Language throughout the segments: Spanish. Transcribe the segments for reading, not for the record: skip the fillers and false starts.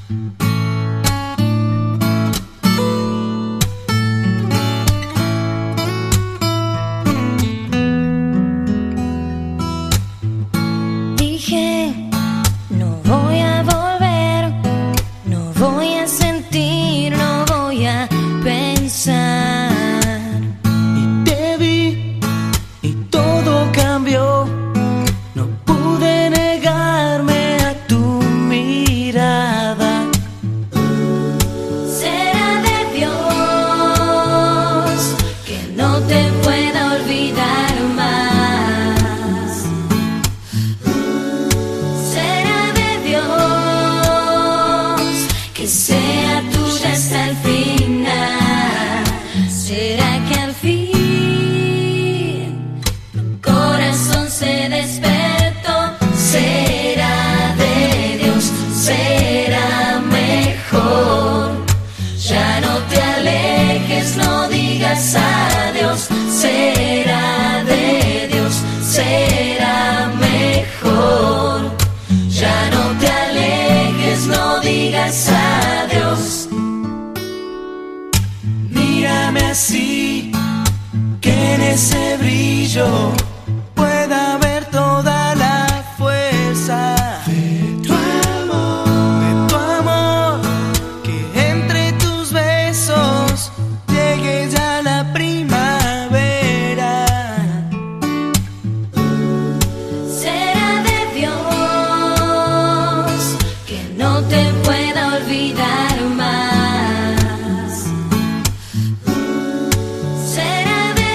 Dije, no voy a volver, no voy a sentir, no voy a pensar. Y te vi y todo cambió. No pude negarme a tu mirada. Será de Dios que no te pueda olvidar más. Será de Dios que sea tuya hasta el final. Será que al fin tu corazón se despertó. Será de Dios, será mejor. Ya no te alejes, no digas adiós. Será de Dios, será mejor. Ya no te alejes, no digas adiós. Mírame así, que en ese brillo pueda ver toda la fuerza de tu amor, que entre tus besos llegue ya la primavera. Será de Dios que no te pueda olvidar más. Será de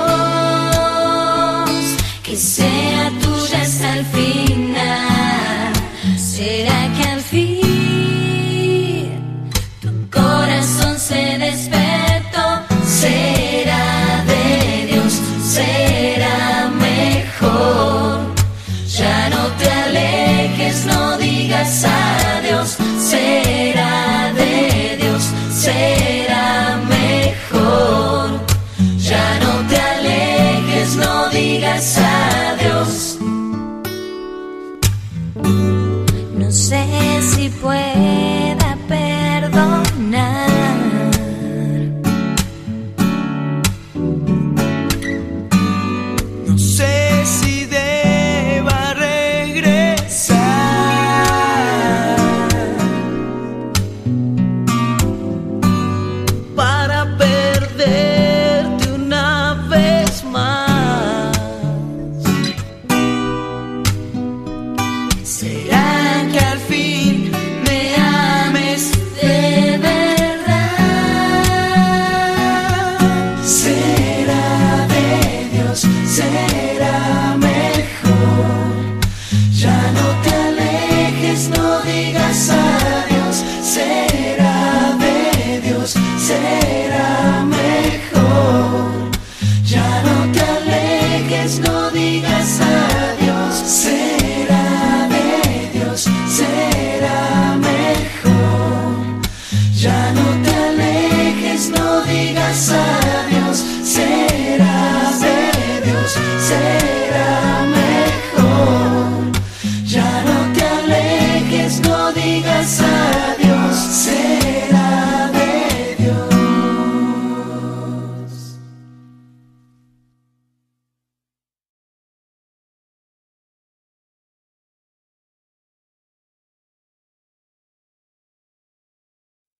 Dios que sea tuya hasta el final. Será que al fin tu corazón se despertó. Será de Dios, será mejor. Ya no te alejes, no digas adiós. Será de Dios, será mejor. Ya no te alejes, no digas adiós. No sé si puedo